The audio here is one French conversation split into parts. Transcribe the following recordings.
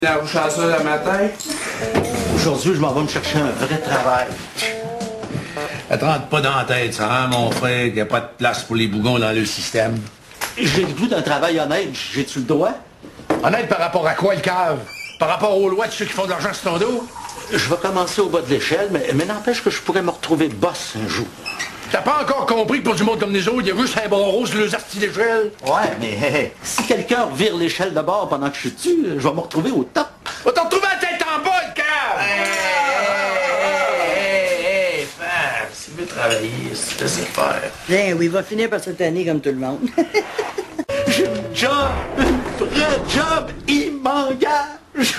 La bouche à ça le matin. Aujourd'hui, je m'en vais me chercher un vrai travail. Ça te rentre pas dans la tête, ça, hein, mon frère, qu'il n'y a pas de place pour les bougons dans le système. J'ai le goût d'un travail honnête. J'ai-tu le droit? Honnête par rapport à quoi, le cave? Par rapport aux lois de ceux qui font de l'argent sur ton dos? Je vais commencer au bas de l'échelle, mais n'empêche que je pourrais me retrouver boss un jour. T'as pas encore compris que pour du monde comme nous autres, il y a juste un barreau sur les artis d'échelle? Ouais, mais si quelqu'un revire l'échelle de bord pendant que je suis dessus, je vais me retrouver au top. Va t'en retrouver la tête en bas, le cave! Hey, frère, si tu veux travailler, c'est ce que c'est faire. Bien, oui, il va finir par cette année comme tout le monde. J'ai un job, un vrai job, il m'engage.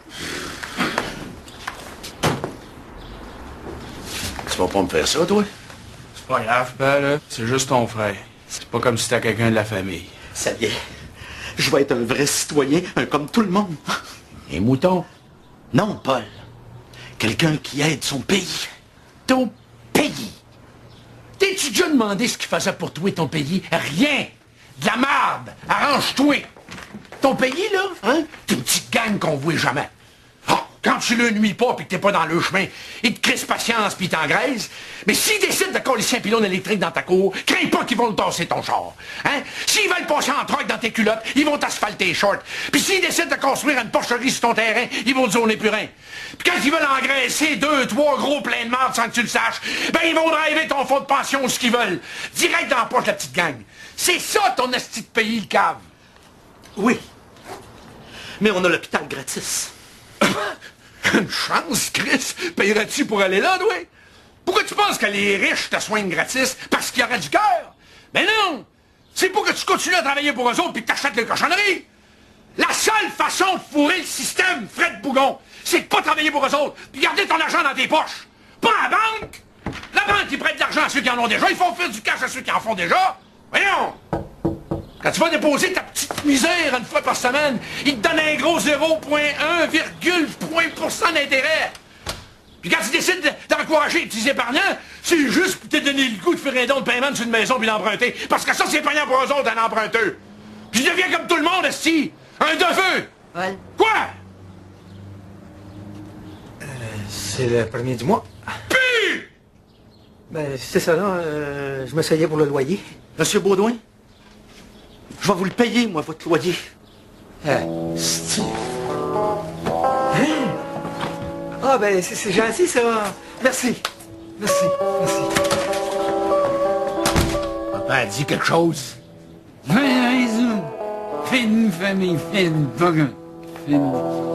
Tu vas pas me faire ça, toi? C'est pas grave, ben là, c'est juste ton frère. C'est pas comme si t'étais quelqu'un de la famille. Ça y est, je vais être un vrai citoyen, un comme tout le monde. Un mouton? Non, Paul. Quelqu'un qui aide son pays. Ton pays? T'es-tu déjà demandé ce qu'il faisait pour toi, ton pays? Rien! De la marde! Arrange-toi! Ton pays, là, hein? T'es une petite gang qu'on voit jamais. Ah, quand tu le nuis pas pis que t'es pas dans le chemin, ils te crissent patience pis ils t'engraissent. Mais s'ils décident de coller un pylône électrique dans ta cour, crains pas qu'ils vont te tasser ton char. Hein? S'ils veulent passer en troc dans tes culottes, ils vont t'asphalter les shorts. Puis s'ils décident de construire une porcherie sur ton terrain, ils vont te zoner purin. Puis quand ils veulent engraisser 2, 3 gros pleins de marde sans que tu le saches, ben ils vont driver ton fonds de pension ce qu'ils veulent. Direct dans la poche, la petite gang. C'est ça ton esti de pays, le cave. Oui. Mais on a l'hôpital gratis. Une chance, Chris. Payerais-tu pour aller là, toi? Pourquoi tu penses que les riches te soignent gratis? Parce qu'il y aurait du cœur? Ben non! C'est pour que tu continues à travailler pour eux autres puis que t'achètes les cochonneries! La seule façon de fourrer le système, Fred Bougon, c'est de pas travailler pour eux autres puis garder ton argent dans tes poches! Pas à la banque! La banque, ils prêtent de l'argent à ceux qui en ont déjà, ils font faire du cash à ceux qui en font déjà! Voyons! Quand tu vas déposer ta petite misère une fois par semaine, ils te donnent un gros 0,1% d'intérêt. Puis quand tu décides d'encourager les petits épargnants, c'est juste pour te donner le goût de faire un don de paiement sur une maison puis l'emprunter. Parce que ça, c'est payant pour eux autres, un emprunteur. Puis je deviens comme tout le monde, esti. Un deveux. Ouais. Quoi? C'est le premier du mois. Puis! Ben, c'est ça, là. Je m'essayais pour le loyer. Monsieur Baudouin, je vais vous le payer, moi, votre loyer. Steve. Hein? Ah, ben, c'est gentil, ça. Merci. Merci. Merci. Papa a dit quelque chose. Fais une famille, fais une bugger. Fais une...